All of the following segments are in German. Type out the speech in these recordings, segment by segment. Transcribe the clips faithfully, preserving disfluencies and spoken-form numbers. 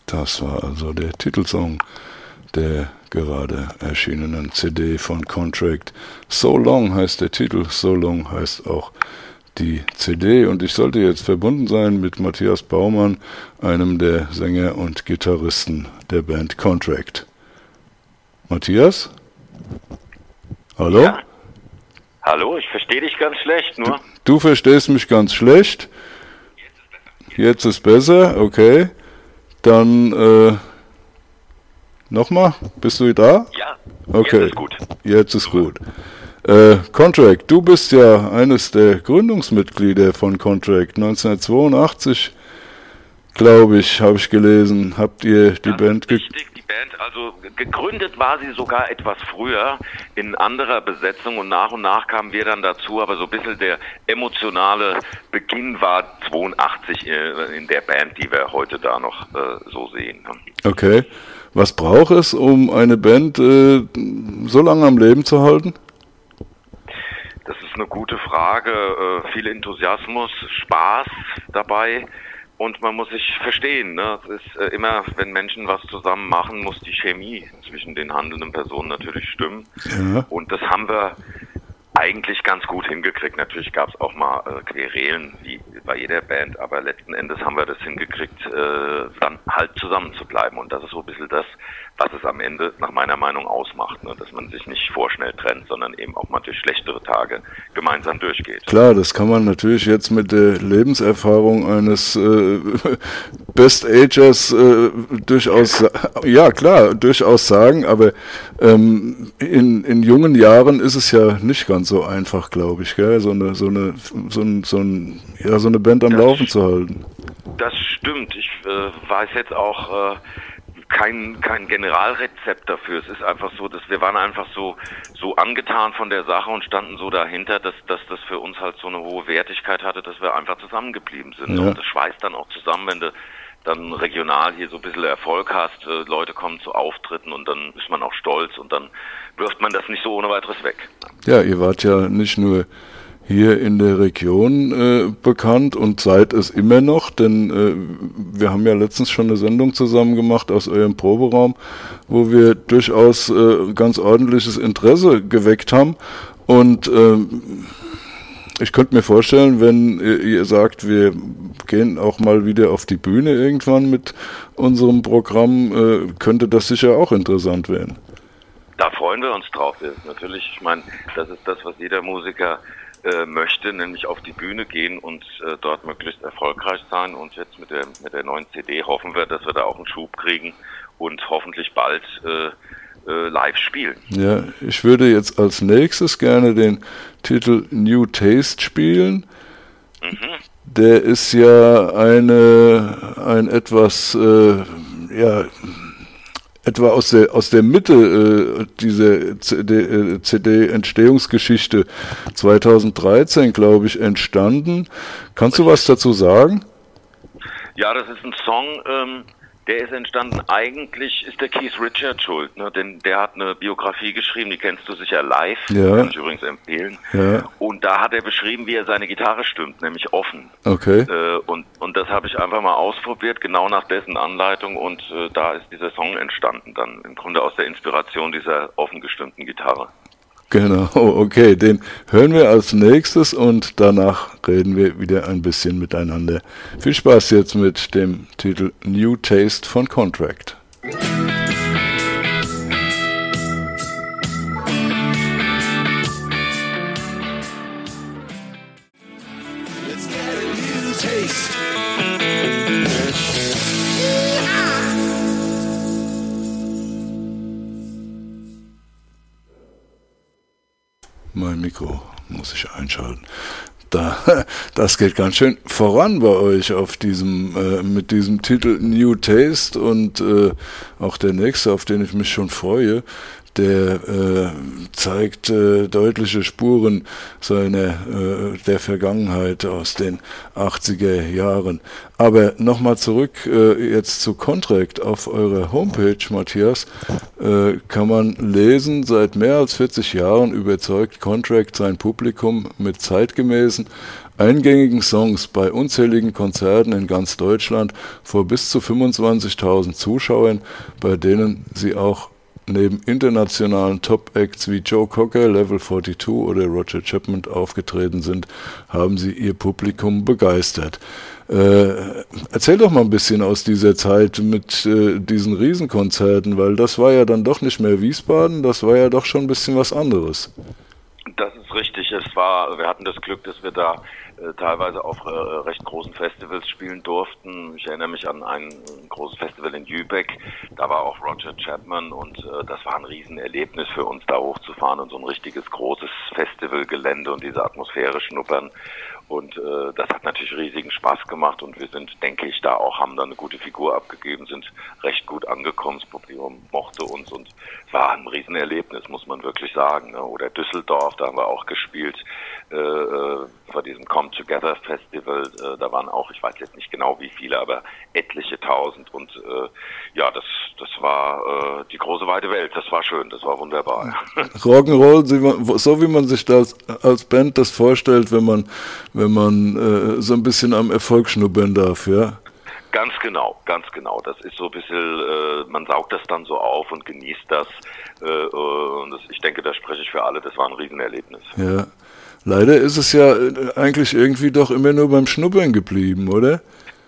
Das war also der Titelsong der gerade erschienenen C D von Contract. So Long heißt der Titel, So Long heißt auch die C D, und ich sollte jetzt verbunden sein mit Matthias Baumann, einem der Sänger und Gitarristen der Band Contract. Matthias? Hallo? Ja. Hallo, ich verstehe dich ganz schlecht, nur. Du, du verstehst mich ganz schlecht? Jetzt ist besser, okay. Dann, äh, nochmal, bist du da? Ja, okay. Jetzt ist gut. Jetzt ist gut. Äh, Contract, du bist ja eines der Gründungsmitglieder von Contract. neunzehnhundertzweiundachtzig, glaube ich, habe ich gelesen, habt ihr die das Band gegründet. Richtig, die Band, also gegründet war sie sogar etwas früher in anderer Besetzung, und nach und nach kamen wir dann dazu, aber so ein bisschen der emotionale Beginn war zweiundachtzig in der Band, die wir heute da noch äh, so sehen. Okay. Was braucht es, um eine Band äh, so lange am Leben zu halten? Das ist eine gute Frage. Äh, viel Enthusiasmus, Spaß dabei, und man muss sich verstehen. Ne? Es ist äh, immer, wenn Menschen was zusammen machen, muss die Chemie zwischen den handelnden Personen natürlich stimmen. Ja. Und das haben wir eigentlich ganz gut hingekriegt. Natürlich gab es auch mal äh, Querelen, wie bei jeder Band, aber letzten Endes haben wir das hingekriegt, äh, dann halt zusammen zu bleiben. Und das ist so ein bisschen das, was es am Ende nach meiner Meinung ausmacht, ne? Dass man sich nicht vorschnell trennt, sondern eben auch mal durch schlechtere Tage gemeinsam durchgeht. Klar, das kann man natürlich jetzt mit der Lebenserfahrung eines äh, Best-Agers äh, durchaus, ja klar, durchaus sagen, aber ähm, in, in jungen Jahren ist es ja nicht ganz so einfach, glaube ich, gell? So eine, so eine, so ein, so ein, ja, so eine Band am das, Laufen zu halten. Das stimmt. Ich äh, weiß jetzt auch äh, kein kein Generalrezept dafür. Es ist einfach so, dass wir waren einfach so so angetan von der Sache und standen so dahinter, dass dass das für uns halt so eine hohe Wertigkeit hatte, dass wir einfach zusammengeblieben sind. Ja. Und das schweißt dann auch zusammen, wenn du dann regional hier so ein bisschen Erfolg hast, äh, Leute kommen zu Auftritten, und dann ist man auch stolz, und dann wirft man das nicht so ohne weiteres weg. Ja, ihr wart ja nicht nur hier in der Region äh, bekannt und seid es immer noch, denn äh, wir haben ja letztens schon eine Sendung zusammen gemacht aus eurem Proberaum, wo wir durchaus äh, ganz ordentliches Interesse geweckt haben, und äh, ich könnte mir vorstellen, wenn ihr, ihr sagt, wir gehen auch mal wieder auf die Bühne irgendwann mit unserem Programm, äh, könnte das sicher auch interessant werden. Da freuen wir uns drauf. Wir, natürlich, ich meine, das ist das, was jeder Musiker äh, möchte, nämlich auf die Bühne gehen und äh, dort möglichst erfolgreich sein. Und jetzt mit der mit der neuen C D hoffen wir, dass wir da auch einen Schub kriegen und hoffentlich bald äh, äh, live spielen. Ja, ich würde jetzt als nächstes gerne den Titel New Taste spielen. Mhm. Der ist ja eine ein etwas äh, ja etwa aus der aus der Mitte äh, dieser C D-Entstehungsgeschichte zweitausenddreizehn, glaube ich, entstanden. Kannst du was dazu sagen? Ja, das ist ein Song, ähm, der ist entstanden, eigentlich ist der Keith Richards schuld, ne? Denn der hat eine Biografie geschrieben, die kennst du sicher, Live, ja. Kann ich übrigens empfehlen. Ja. Und da hat er beschrieben, wie er seine Gitarre stimmt, nämlich offen. Okay. Äh, und, und das habe ich einfach mal ausprobiert, genau nach dessen Anleitung, und äh, da ist dieser Song entstanden, dann im Grunde aus der Inspiration dieser offen gestimmten Gitarre. Genau, okay, den hören wir als nächstes, und danach reden wir wieder ein bisschen miteinander. Viel Spaß jetzt mit dem Titel New Taste von Contract. Let's get a new taste. Mein Mikro muss ich einschalten. Da, das geht ganz schön voran bei euch auf diesem, äh, mit diesem Titel New Taste, und äh, auch der nächste, auf den ich mich schon freue, der äh, zeigt äh, deutliche Spuren seiner äh, der Vergangenheit aus den achtziger Jahren. Aber nochmal zurück äh, jetzt zu Contract. Auf eurer Homepage, Matthias, äh, kann man lesen: Seit mehr als vierzig Jahren überzeugt Contract sein Publikum mit zeitgemäßen, eingängigen Songs bei unzähligen Konzerten in ganz Deutschland vor bis zu fünfundzwanzigtausend Zuschauern, bei denen sie auch neben internationalen Top-Acts wie Joe Cocker, Level zweiundvierzig oder Roger Chapman aufgetreten sind, haben sie ihr Publikum begeistert. Äh, erzähl doch mal ein bisschen aus dieser Zeit mit äh, diesen Riesenkonzerten, weil das war ja dann doch nicht mehr Wiesbaden, das war ja doch schon ein bisschen was anderes. Das ist richtig. Es war, wir hatten das Glück, dass wir da äh, teilweise auf äh, recht großen Festivals spielen durften. Ich erinnere mich an ein, ein großes Festival in Lübeck. Da war auch Roger Chapman und äh, das war ein Riesenerlebnis für uns, da hochzufahren und so ein richtiges großes Festivalgelände und diese Atmosphäre schnuppern. Und äh, das hat natürlich riesigen Spaß gemacht und wir sind, denke ich, da auch, haben da eine gute Figur abgegeben, sind recht gut angekommen, das Publikum mochte uns und es war ein Riesenerlebnis, muss man wirklich sagen. Ne? Oder Düsseldorf, da haben wir auch gespielt, äh, äh, vor diesem Come Together Festival, äh, da waren auch, ich weiß jetzt nicht genau wie viele, aber etliche tausend und äh, ja, das das war äh, die große weite Welt, das war schön, das war wunderbar. Rock'n'Roll, so wie man sich das als Band das vorstellt, wenn man wenn man äh, so ein bisschen am Erfolg schnuppern darf, ja? Ganz genau, ganz genau. Das ist so ein bisschen, äh, man saugt das dann so auf und genießt das. Äh, und das, ich denke, da spreche ich für alle, das war ein Riesenerlebnis. Ja, leider ist es ja eigentlich irgendwie doch immer nur beim Schnuppern geblieben, oder?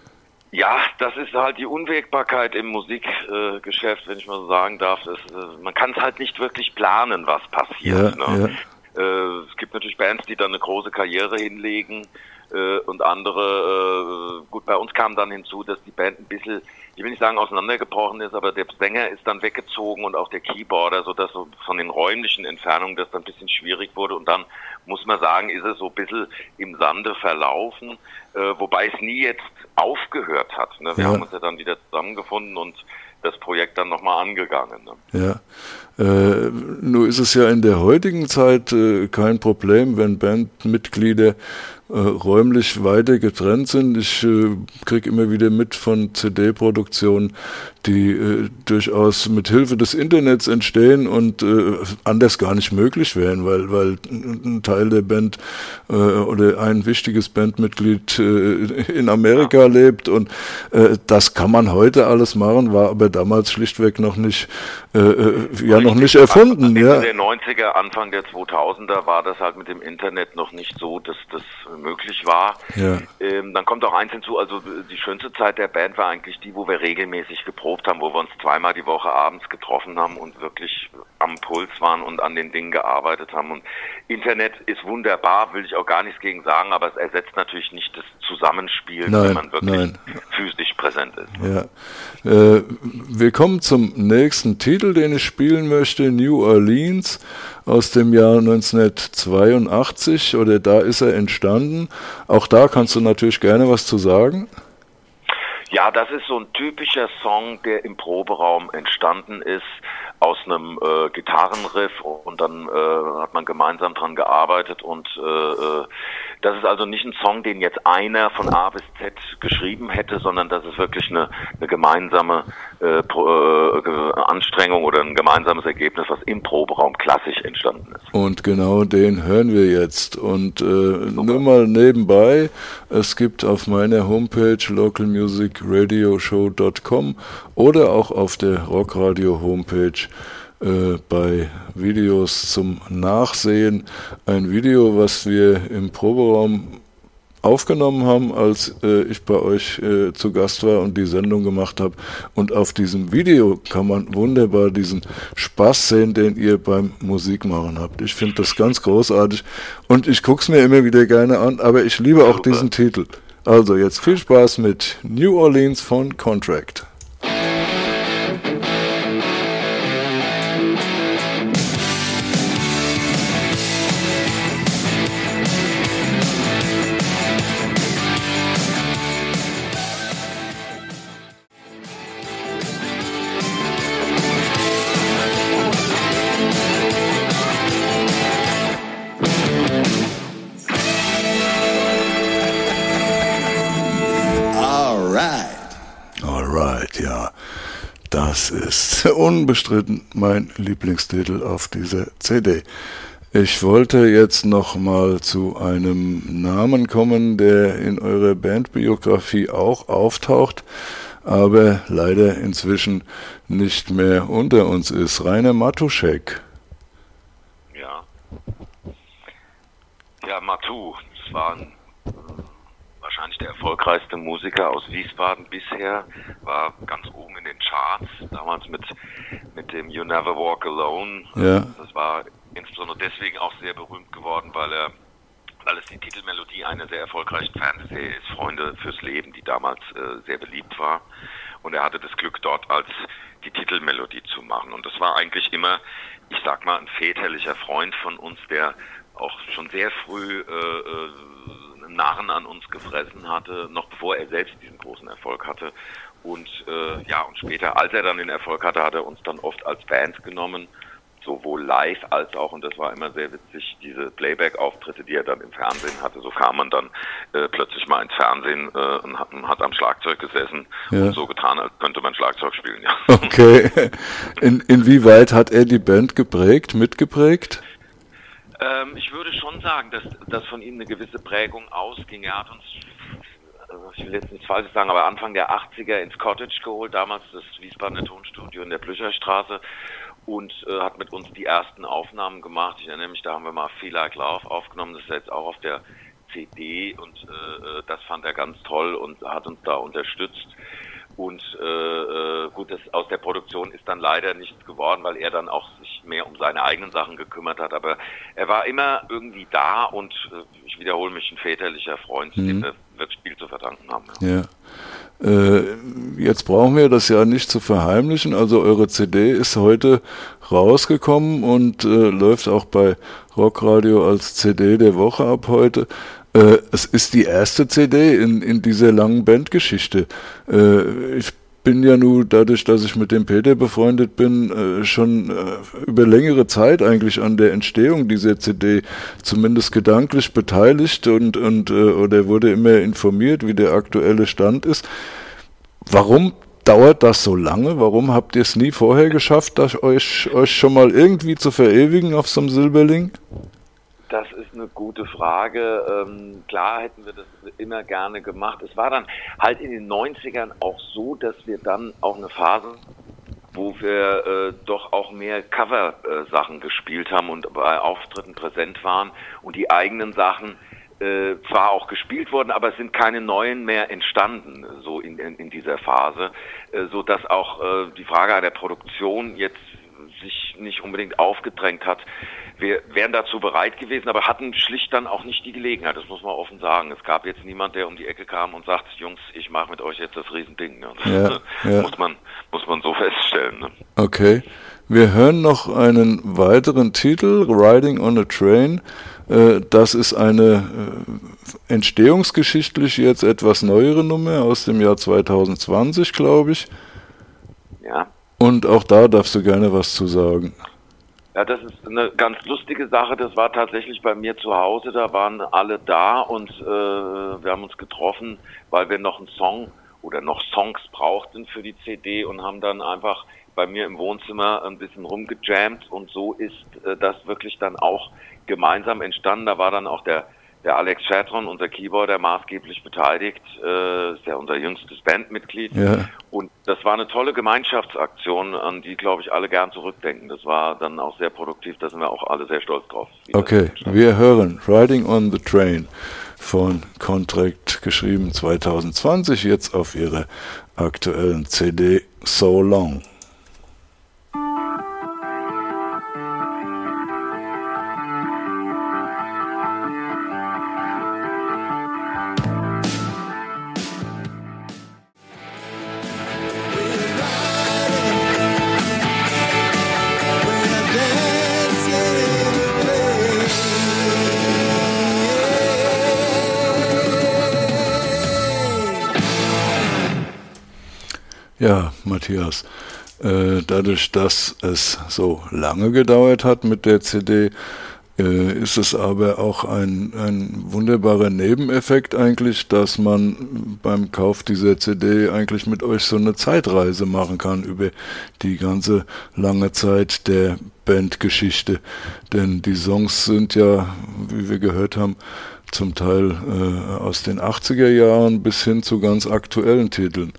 Ja, das ist halt die Unwägbarkeit im Musikgeschäft, äh, wenn ich mal so sagen darf. Das, äh, man kann es halt nicht wirklich planen, was passiert. Ja, ne? ja. Äh, es gibt natürlich Bands, die dann eine große Karriere hinlegen äh, und andere, äh, gut, bei uns kam dann hinzu, dass die Band ein bisschen, ich will nicht sagen auseinandergebrochen ist, aber der Sänger ist dann weggezogen und auch der Keyboarder, sodass so von den räumlichen Entfernungen das dann ein bisschen schwierig wurde und dann muss man sagen, ist es so ein bisschen im Sande verlaufen, äh, wobei es nie jetzt aufgehört hat. Ne? Wir ja. haben uns ja dann wieder zusammengefunden und das Projekt dann nochmal angegangen. Ne? Ja, äh, nur ist es ja in der heutigen Zeit äh, kein Problem, wenn Bandmitglieder äh, räumlich weiter getrennt sind. Ich äh, kriege immer wieder mit von C D-Produktionen, die äh, durchaus mit Hilfe des Internets entstehen und äh, anders gar nicht möglich wären, weil, weil ein Teil der Band äh, oder ein wichtiges Bandmitglied äh, in Amerika ja. lebt und äh, das kann man heute alles machen, war aber damals schlichtweg noch nicht äh, ja noch nicht erfunden. Ende ja. der neunziger, Anfang der zweitausender war das halt mit dem Internet noch nicht so, dass das möglich war. Ja. Ähm, dann kommt auch eins hinzu, also die schönste Zeit der Band war eigentlich die, wo wir regelmäßig geprobt haben, wo wir uns zweimal die Woche abends getroffen haben und wirklich am Puls waren und an den Dingen gearbeitet haben. Und Internet ist wunderbar, will ich auch gar nichts gegen sagen, aber es ersetzt natürlich nicht das Zusammenspiel, Nein, wenn man wirklich nein. physisch präsent ist. Ja. Äh, wir kommen zum nächsten Titel, den ich spielen möchte, New Orleans aus dem Jahr neunzehnhundertzweiundachtzig, oder da ist er entstanden. Auch da kannst du natürlich gerne was zu sagen. Ja, das ist so ein typischer Song, der im Proberaum entstanden ist, aus einem äh, Gitarrenriff und dann äh, hat man gemeinsam dran gearbeitet und äh, das ist also nicht ein Song, den jetzt einer von A bis Z geschrieben hätte, sondern das ist wirklich eine, eine gemeinsame äh, Pro, äh, Anstrengung oder ein gemeinsames Ergebnis, was im Proberaum klassisch entstanden ist. Und genau den hören wir jetzt. Und äh, nur mal nebenbei, es gibt auf meiner Homepage local music radio show dot com oder auch auf der Rockradio Homepage Äh, bei Videos zum Nachsehen ein Video, was wir im Proberaum aufgenommen haben, als äh, ich bei euch äh, zu Gast war und die Sendung gemacht habe. Und auf diesem Video kann man wunderbar diesen Spaß sehen, den ihr beim Musikmachen habt. Ich finde das ganz großartig und ich gucke es mir immer wieder gerne an, aber ich liebe auch Super. diesen Titel. Also jetzt viel Spaß mit New Orleans von Contract. Das ist unbestritten mein Lieblingstitel auf dieser C D. Ich wollte jetzt noch mal zu einem Namen kommen, der in eurer Bandbiografie auch auftaucht, aber leider inzwischen nicht mehr unter uns ist. Rainer Matuschek. Ja. Ja, Matu, das war ein, äh, wahrscheinlich der erfolgreichste Musiker aus Wiesbaden bisher, war ganz oben in den Charts, damals mit, mit dem You Never Walk Alone. Ja. Das war insbesondere deswegen auch sehr berühmt geworden, weil er, weil es die Titelmelodie einer sehr erfolgreichen Fernsehserie ist, Freunde fürs Leben, die damals äh, sehr beliebt war. Und er hatte das Glück, dort als die Titelmelodie zu machen. Und das war eigentlich immer, ich sag mal, ein väterlicher Freund von uns, der auch schon sehr früh äh, einen Narren an uns gefressen hatte, noch bevor er selbst diesen großen Erfolg hatte. Und äh, ja, und später, als er dann den Erfolg hatte, hat er uns dann oft als Band genommen, sowohl live als auch, und das war immer sehr witzig, diese Playback-Auftritte, die er dann im Fernsehen hatte. So kam man dann äh, plötzlich mal ins Fernsehen äh, und, hat, und hat am Schlagzeug gesessen ja. und so getan, als könnte man Schlagzeug spielen. Ja. Okay. In, inwieweit hat er die Band geprägt, mitgeprägt? Ähm, ich würde schon sagen, dass, dass von ihm eine gewisse Prägung ausging. Er hat uns, ich will jetzt nichts Falsches sagen, aber Anfang der achtziger ins Cottage geholt, damals das Wiesbadener Tonstudio in der Blücherstraße, und äh, hat mit uns die ersten Aufnahmen gemacht. Ich erinnere mich, da haben wir mal Feel Like Love aufgenommen, das ist jetzt auch auf der C D, und äh, das fand er ganz toll und hat uns da unterstützt. Und äh, gut, das aus der Produktion ist dann leider nichts geworden, weil er dann auch sich mehr um seine eigenen Sachen gekümmert hat. Aber er war immer irgendwie da, und äh, ich wiederhole mich, ein väterlicher Freund, mhm. dem wir wirklich viel zu verdanken haben. Ja. Ja. Äh, jetzt brauchen wir das ja nicht zu verheimlichen. Also eure C D ist heute rausgekommen und äh, läuft auch bei Rockradio als C D der Woche ab heute. Äh, es ist die erste C D in, in dieser langen Bandgeschichte. Äh, ich bin ja nun, dadurch, dass ich mit dem Peter befreundet bin, äh, schon äh, über längere Zeit eigentlich an der Entstehung dieser C D zumindest gedanklich beteiligt und, und äh, oder wurde immer informiert, wie der aktuelle Stand ist. Warum dauert das so lange? Warum habt ihr es nie vorher geschafft, das euch, euch schon mal irgendwie zu verewigen auf so einem Silberling? Das ist eine gute Frage. Ähm, klar hätten wir das immer gerne gemacht. Es war dann halt in den neunzigern auch so, dass wir dann auch eine Phase, wo wir äh, doch auch mehr Cover-Sachen äh, gespielt haben und bei Auftritten präsent waren, und die eigenen Sachen äh, zwar auch gespielt wurden, aber es sind keine neuen mehr entstanden, so in, in, in dieser Phase, äh, so dass auch äh, die Frage der Produktion jetzt sich nicht unbedingt aufgedrängt hat. Wir wären dazu bereit gewesen, aber hatten schlicht dann auch nicht die Gelegenheit, das muss man offen sagen. Es gab jetzt niemand, der um die Ecke kam und sagt, Jungs, ich mache mit euch jetzt das Riesending. Ne? Ja, ja. muss man, muss man so feststellen. Ne? Okay. Wir hören noch einen weiteren Titel, Riding on a Train. Das ist eine entstehungsgeschichtlich jetzt etwas neuere Nummer aus dem Jahr zwanzig zwanzig, glaube ich. Ja. Und auch da darfst du gerne was zu sagen. Ja, das ist eine ganz lustige Sache. Das war tatsächlich bei mir zu Hause. Da waren alle da, und äh, wir haben uns getroffen, weil wir noch einen Song oder noch Songs brauchten für die C D, und haben dann einfach bei mir im Wohnzimmer ein bisschen rumgejammt, und so ist äh, das wirklich dann auch gemeinsam entstanden. Da war dann auch der der Alex Chatron, unser Keyboarder, maßgeblich beteiligt, äh, ist ja unser jüngstes Bandmitglied. Ja. Und das war eine tolle Gemeinschaftsaktion, an die, glaube ich, alle gern zurückdenken. Das war dann auch sehr produktiv, da sind wir auch alle sehr stolz drauf. Okay, wir hören Riding on the Train von Contract, geschrieben zwanzig zwanzig, jetzt auf ihrer aktuellen C D So Long. Ja, Matthias, äh, dadurch, dass es so lange gedauert hat mit der C D, äh, ist es aber auch ein, ein wunderbarer Nebeneffekt eigentlich, dass man beim Kauf dieser C D eigentlich mit euch so eine Zeitreise machen kann über die ganze lange Zeit der Bandgeschichte. Denn die Songs sind ja, wie wir gehört haben, zum Teil äh, aus den achtziger Jahren bis hin zu ganz aktuellen Titeln.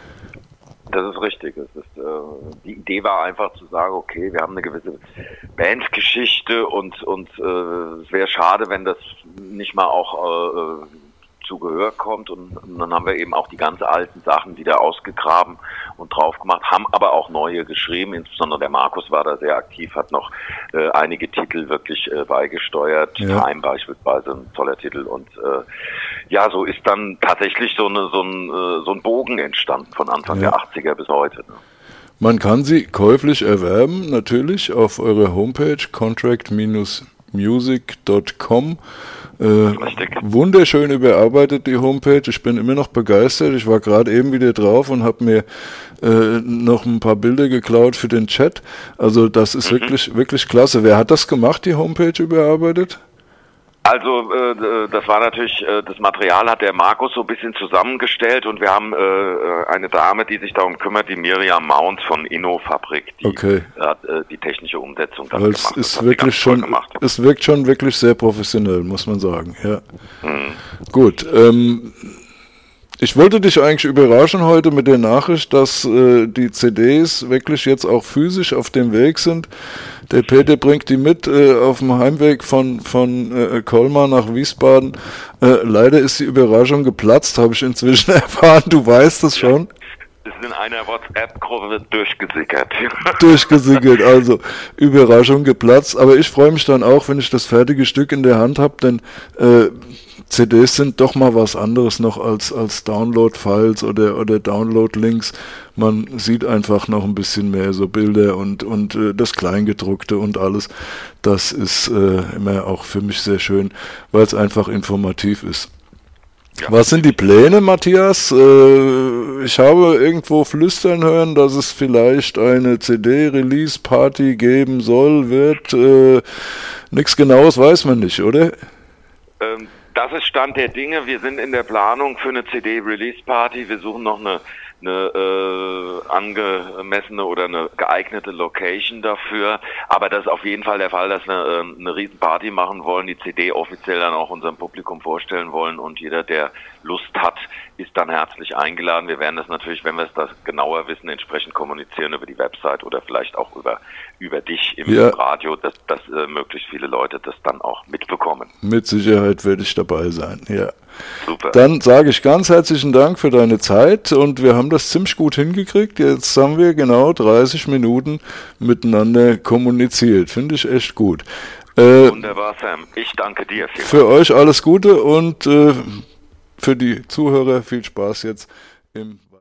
Das ist richtig. Es ist, äh, die Idee war einfach zu sagen, okay, wir haben eine gewisse Bandgeschichte und und äh, es wäre schade, wenn das nicht mal auch äh, zu Gehör kommt, und, und dann haben wir eben auch die ganz alten Sachen wieder ausgegraben und drauf gemacht, haben aber auch neue geschrieben, insbesondere der Markus war da sehr aktiv, hat noch äh, einige Titel wirklich äh, beigesteuert, ja. Time beispielsweise, ein toller Titel, und äh, ja, so ist dann tatsächlich so, eine, so, ein, äh, so ein Bogen entstanden von Anfang ja. der achtziger bis heute. Ne? Man kann sie käuflich erwerben, natürlich auf eurer Homepage contract dash music dot com. Äh, wunderschön überarbeitet die Homepage, ich bin immer noch begeistert, ich war gerade eben wieder drauf und habe mir äh, noch ein paar Bilder geklaut für den Chat, also das ist mhm. wirklich wirklich klasse. Wer hat das gemacht, die Homepage überarbeitet? Also äh, das war natürlich, äh, das Material hat der Markus so ein bisschen zusammengestellt, und wir haben äh, eine Dame, die sich darum kümmert, die Miriam Mount von Inno-Fabrik, die okay. hat äh, die technische Umsetzung dann Weil gemacht. Es ist wirklich schon, es wirkt schon wirklich sehr professionell, muss man sagen. Ja. Hm. Gut, ähm, ich wollte dich eigentlich überraschen heute mit der Nachricht, dass äh, die C Ds wirklich jetzt auch physisch auf dem Weg sind. Der Peter bringt die mit äh, auf dem Heimweg von von äh, Colmar nach Wiesbaden. Äh, leider ist die Überraschung geplatzt, habe ich inzwischen erfahren. Du weißt es schon. Es ist in einer WhatsApp-Gruppe durchgesickert. Durchgesickert, also Überraschung geplatzt. Aber ich freue mich dann auch, wenn ich das fertige Stück in der Hand habe, denn äh, C Ds sind doch mal was anderes noch als als Download-Files oder oder Download-Links. Man sieht einfach noch ein bisschen mehr so Bilder und und äh, das Kleingedruckte und alles. Das ist äh, immer auch für mich sehr schön, weil es einfach informativ ist. Ja. Was sind die Pläne, Matthias? Äh, ich habe irgendwo flüstern hören, dass es vielleicht eine C D-Release-Party geben soll, wird. Äh, nichts Genaues weiß man nicht, oder? Ähm. Das ist Stand der Dinge. Wir sind in der Planung für eine C D-Release-Party. Wir suchen noch eine, eine äh, angemessene oder eine geeignete Location dafür. Aber das ist auf jeden Fall der Fall, dass wir äh, eine riesen Party machen wollen, die C D offiziell dann auch unserem Publikum vorstellen wollen. Und jeder, der Lust hat, ist dann herzlich eingeladen. Wir werden das natürlich, wenn wir es das genauer wissen, entsprechend kommunizieren über die Website oder vielleicht auch über über dich im ja. Radio, dass, dass äh, möglichst viele Leute das dann auch mitbekommen. Mit Sicherheit werde ich dabei sein, ja. Super. Dann sage ich ganz herzlichen Dank für deine Zeit, und wir haben das ziemlich gut hingekriegt. Jetzt haben wir genau dreißig Minuten miteinander kommuniziert. Finde ich echt gut. Äh, Wunderbar, Sam. Ich danke dir. Für euch alles Gute und äh, für die Zuhörer viel Spaß jetzt im